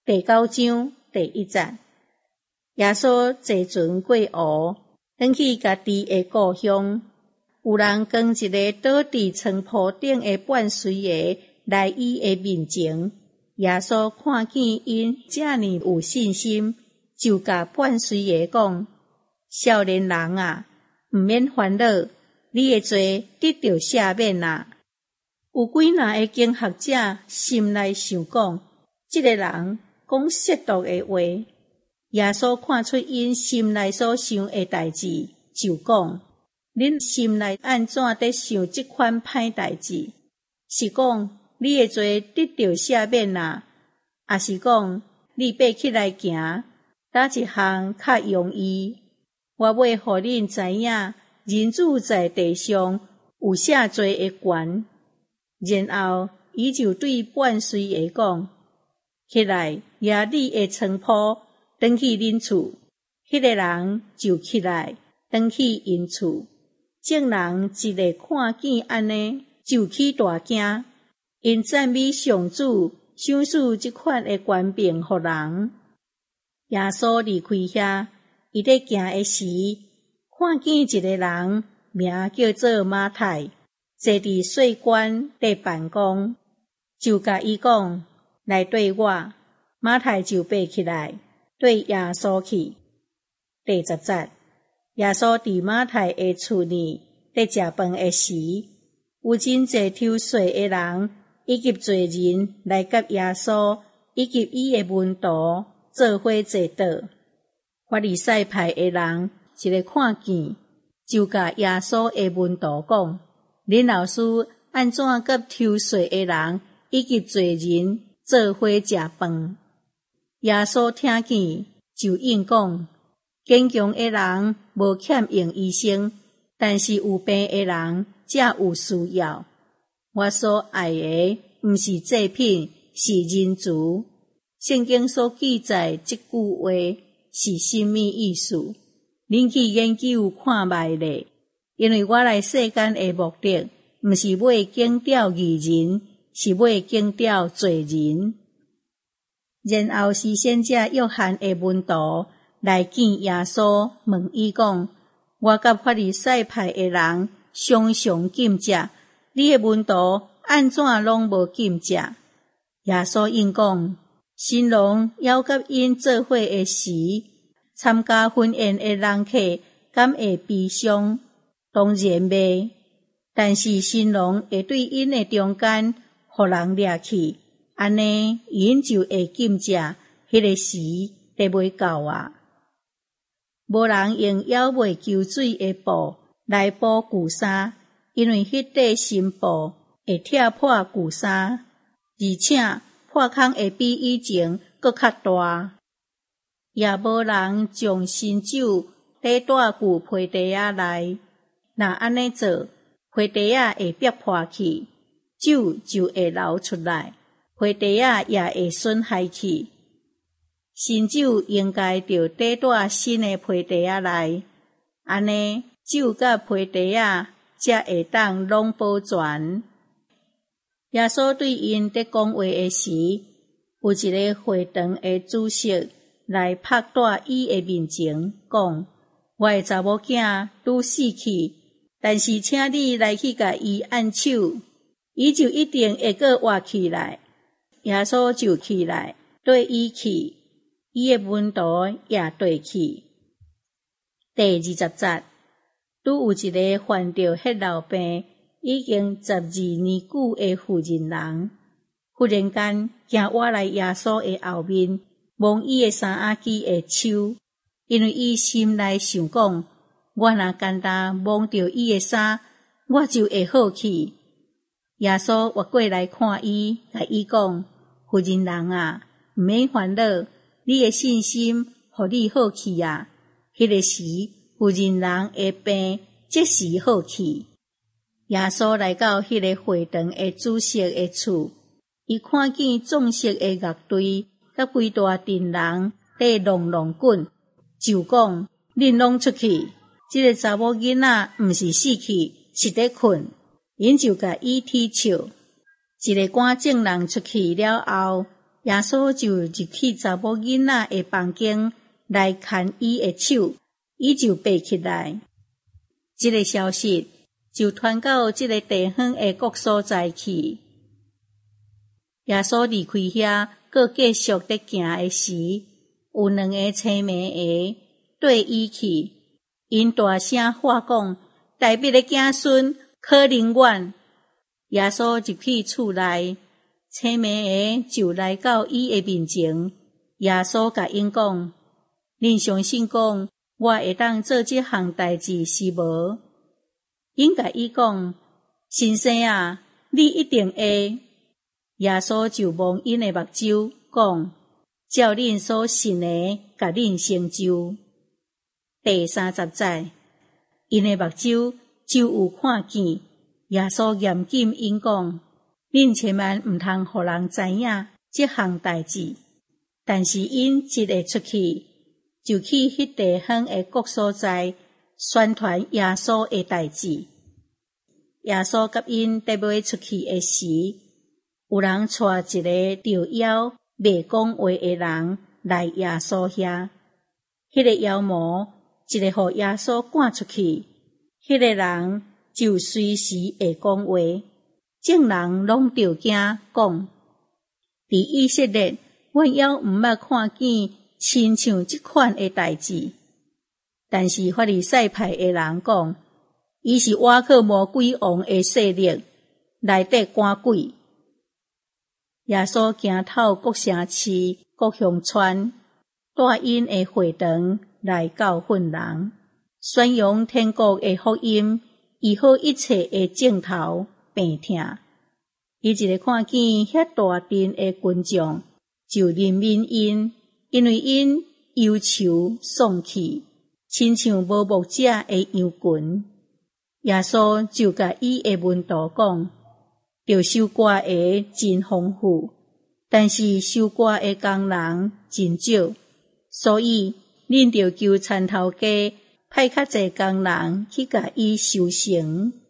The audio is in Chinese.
第9章第1节，耶稣坐船过湖，返去家己的故乡。有人将一个倒伫床铺顶的半衰个来伊的面前，耶稣看见因遮尼有信心，就甲半衰个讲：少年人啊，毋免烦恼，你的罪得到赦免啊。有几若个经学者心内想讲，这个人讲亵渎的话。耶稣看出因心内所想的代志，就讲：恁心内安怎在想这款歹代志？是讲你的罪得到赦免啊，还是讲你爬起来行，哪一项较容易？我要互恁知影，人子在地上有赦罪的权。然后，伊就对半衰个讲：起来，拿你的床铺，转去恁厝。迄个人就起来，转去因厝。众人一个看见安尼，就起大惊，因赞美上主，赏赐这款的权柄互人。耶稣离开遐，伊在行的时，看见一个人，名叫做马太，坐伫税关在办公，就甲伊讲：来对我。马太就爬起来，对耶稣去。第10节，耶稣伫马太的厝里在食饭的时，有真侪抽税的人以及罪人来甲耶稣以及伊的门徒做伙坐倒。法利赛派的人一个看见，就甲耶稣的门徒讲：恁老师安怎甲抽税的人以及罪人做伙食饭？耶稣听见，就应讲：坚强的人无欠用医生，但是有病的人才有需要。我所爱的毋是祭品，是人子。圣经所记载这句话是甚么意思？恁去研究看卖咧，因为我来世间的目的，毋是要警掉义人，是要警掉罪人。然后是先者约翰的门徒来见耶稣，问伊讲：我甲法利赛派的人常常禁食，你的门徒安怎拢无禁食？耶稣应讲：新郎要甲因做伙的时，参加婚宴的人客敢会悲伤？当然袂。但是新郎会对因的中间，互人掠去，安尼因就会禁食，迄个时得袂到啊。无人用舀袂求水的布来补旧衫，因为迄块新布会拆破旧衫，而且破空会比以前搁较大。也无人将新酒带旧皮袋仔内，若安尼做，皮袋仔会逼破去，酒就会流出来，皮袋仔也会损害去。新酒应该着带新的皮袋仔内，安尼酒甲皮袋仔才会当拢保全。耶稣对因在讲话的时，有一个会堂的主席来拍在伊的面前，讲：我的查某囝拄死去，但是请你来去甲伊按手，伊就一定会阁活起来。耶稣就起来，对伊去，伊的门徒也对去。第20节，拄有一个患着血漏病已经12年久的妇人人，忽然间行活来耶稣的后面，摸伊的衫仔机的手，因为伊心内想讲：我若简单摸着伊的衫，我就会好去。耶稣活过来看伊，甲伊讲：妇人人啊，毋免烦恼，你的信心互你好去啊。迄个时，妇人人的病即时好去。耶稣来到迄个会堂的主席的厝，伊看见壮色的乐队甲规大阵人在弄弄滚，就讲：恁拢出去，这个查某囡仔毋是死去，是在困。因就甲伊踢笑。一个赶众人出去了后， 耶稣就入去查某囡仔的房间来牵伊的手，伊就爬起来。这个消息就传到这个地方的各所在去。耶稣离开遐，搁继续伫行的时，有两个青眉鞋对伊去，因大声喊讲：大卫的子孙，可能阮。耶稣入去厝内，青眉鞋就来到伊的面前。耶稣甲因讲：恁相信讲我会当做这项代志是无？因甲伊讲：先生啊，你一定会。耶稣就望因的目睭，讲：照恁所信的，甲恁成就。第30节，因的目睭就有看见。耶稣严禁因讲：恁千万毋通互人知影这项代志。但是因一个出去，就去迄地方的各所在宣传耶稣的代志。耶稣甲因伫要出去的时，有人带一个着妖袂讲话的人来耶稣遐。迄个妖魔一个互耶稣赶出去，迄个人就随时会讲话。众人拢着惊，讲：伫以色列，阮还毋捌看见亲像即款的代志。但是法利赛派的人讲，伊是瓦克魔鬼王的势力，内底赶鬼。耶稣行透各城市、各乡村，带因的会堂来教训人，宣扬天国的福音，医好一切的症头、病痛。伊一个看见遐大阵的群众，就怜悯因，因为因忧愁丧气，亲像无牧者的羊群。耶稣就甲伊的门徒讲：着收割的真丰富，但是收割的工人真少，所以恁着求田头家派较侪工人去甲伊收成。